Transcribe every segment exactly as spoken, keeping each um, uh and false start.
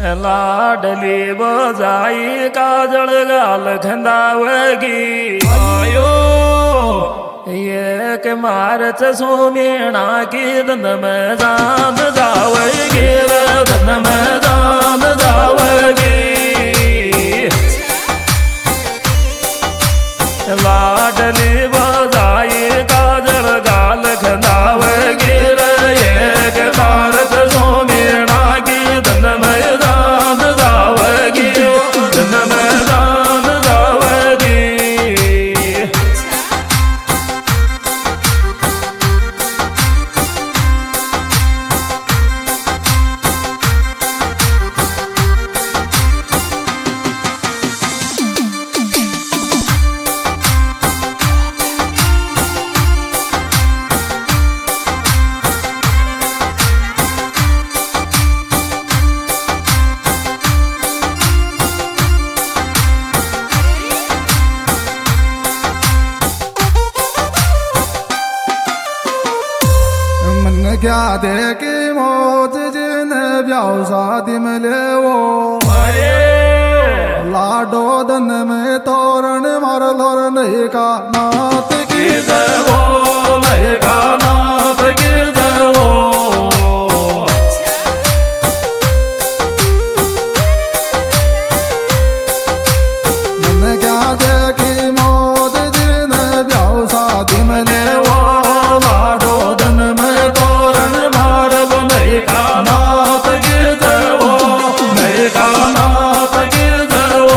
लाडली बजाई काजल गाल खंदावगी आयो ये के मारच सोमेणा की दन में जान जावगी दन में जान जावगी लाडली बजाई काजल गाल खंदावगी ये के मारच सोमेणा की दन में जान जावगी दन में जान जावगी क्या देखे मौत जिन ब्याह शादी में ले वो लाडो दन में तोरण मार लोर नहीं का नात की वो नहीं का नात की वो मन क्या देखे मौत जिन ब्याह शादी में ले वो लाडो दन में नात गिर वो नहीं का नात गिर वो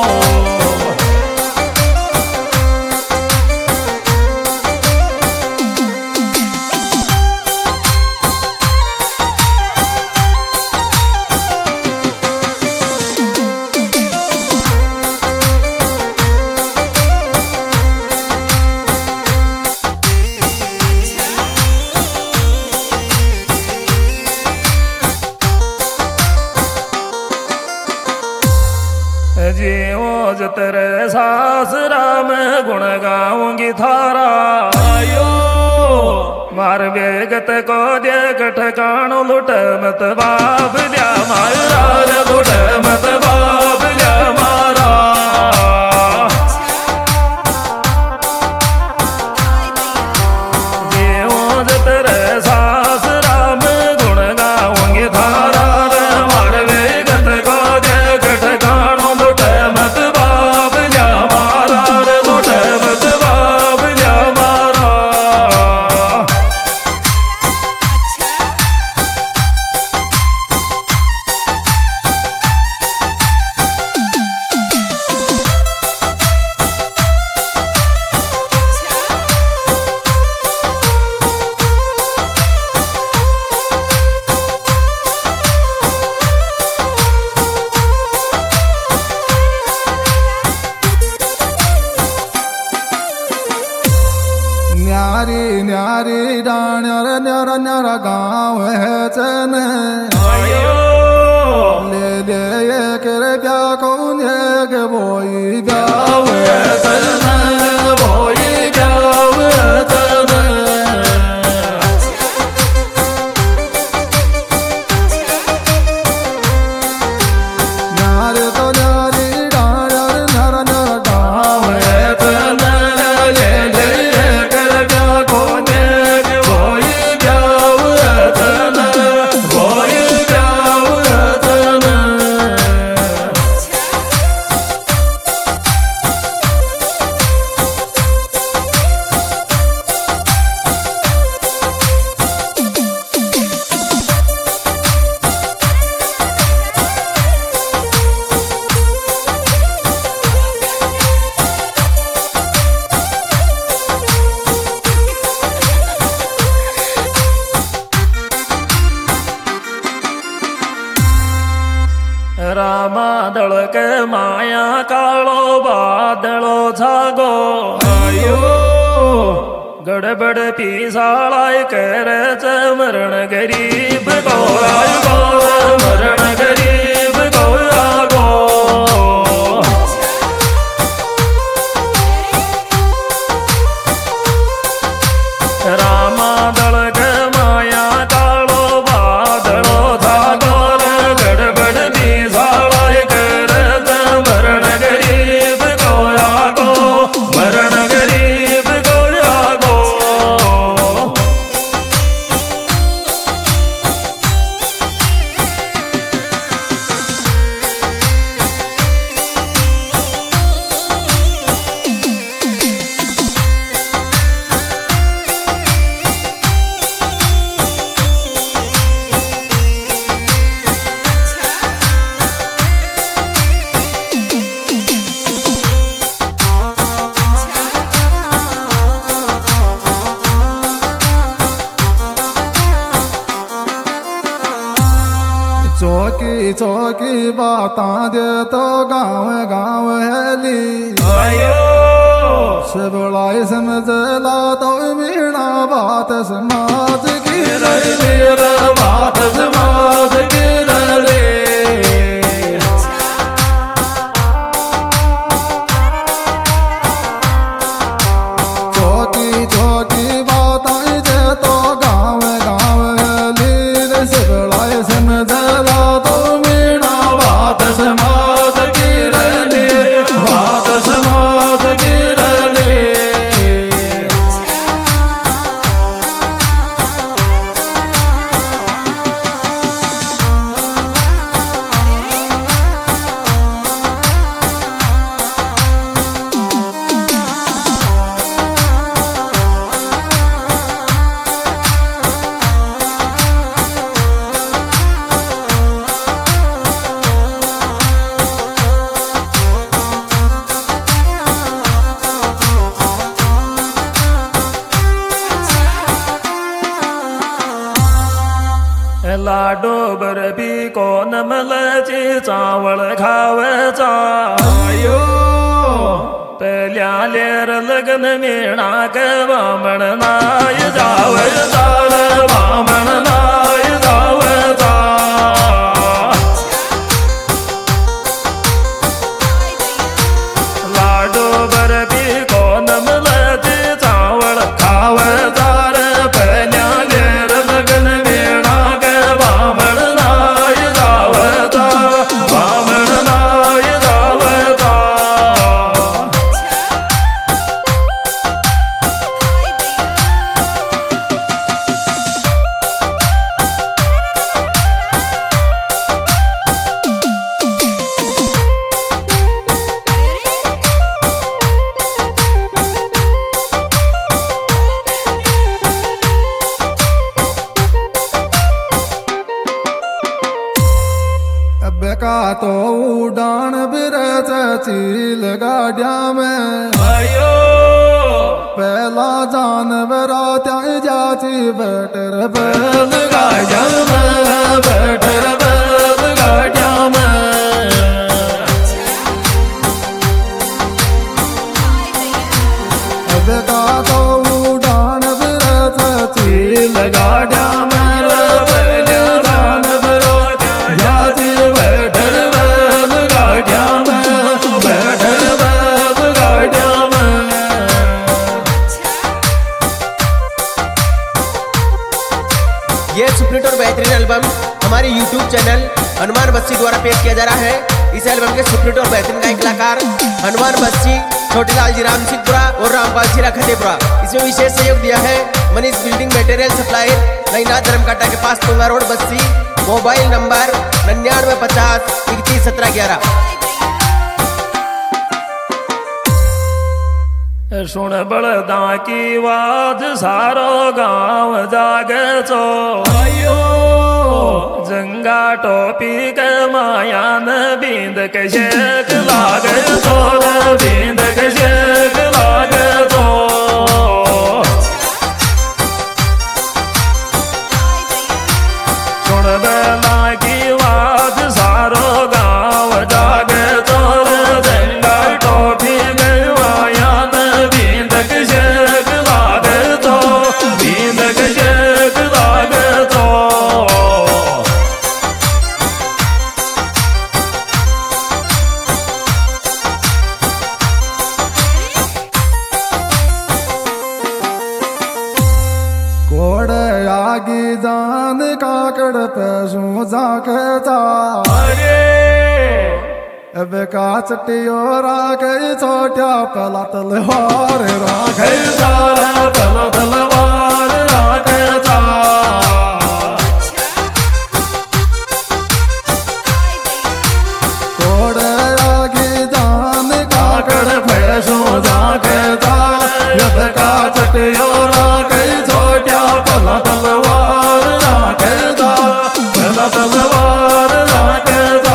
जीवो जतरे सासरा में गुण गाऊंगी थारा आयो मार बेगत को दे ठिकानो लुट मत बाप दिया मारा लुट मत बाप दिया मारा जीवो जतरे सासरा में गुण गाऊंगी थारा मार बेगत को दे ठिकानो न्यारी न्यारी डाण्यर न्यर न्यर गाँव है चन ले ले ये कर ब्या कौन है बोई ब्याव है चन बोई ब्याव चन न्यारी तो न्यारी डाण्यर न्यर न्यर गाँव है चन ले ले रामा दल के माया कालो बादलो छागो आयो गड़बड़ पीसालाई कर मरण गरीब को आगो मरण गरीब को आगो रामा दल के माया कालो बादलो छागो गड़बड़ चौकी चौकी बातां दे तो गाँव गाँव हेली आयो शिवलाई समझला तो मीणा बात समाज की मेरा बात समाज की रे चौकी चौकी बातां दे तो गाँव गाँव हेली शिवलाई समझला तो मीणा बात समाज की रे बात समाज की रे लाडो बरबी को नमल ची चावल खावे चायो पहल्या लेर लगन मीणा के बामण नाय जावे चाल बामण नाय जावे चा लाडो बरबी को नमल ची चावल खावे चार पहल्या लेर लगन मीणा बामण नाय जावता बामण नाय जावता का तो उड़ान बिरच चील गाड़िया में आयो पहला जानवरा त्याई जाची बैटर बैल गाड़िया में बैठर बैल गाड़िया में अब का तो उड़ान बिरच चील गाड़िया में ये सुपरहिट और बेहतरीन एल्बम हमारे यूट्यूब चैनल हनुमान बस्सी द्वारा पेश किया जा रहा है। इस एल्बम के सुपरहिट और बेहतरीन गायक कलाकार हनुमान बस्सी, छोटेलाल जी राम सिंहपुरा और रामपाल जी खतेपुरा। इसमें विशेष सहयोग दिया है Manish building material supplier, Nainath धर्मकाटा के पास Tunga road Bassi. Mobile number निन्यानवे पचास इकतीस सत्रह ग्यारह। सुन बड़दा की वाज सारो गाँव जागे चो आयो जंगा टोपी के मायान बींद के शेक लागे चो बींद के शेक लागे चो सुन बड़दा की वाज सारो गाँव जागे चो जंगा टोपी के मायान बींद के शेक लागे तो बींद के शेक लागे तो कोड़े आगी जान काकड़ पैसों जाके जा अरे अब का चटियो राखे छोट्या पला तलवार राखे सारा तल तलवार राखे चा कोड़े आगी जान काकड़ पैसों जाके जा अब का चटियो राखे छोट्या पला तलवार राखे जा पला तलवार राखे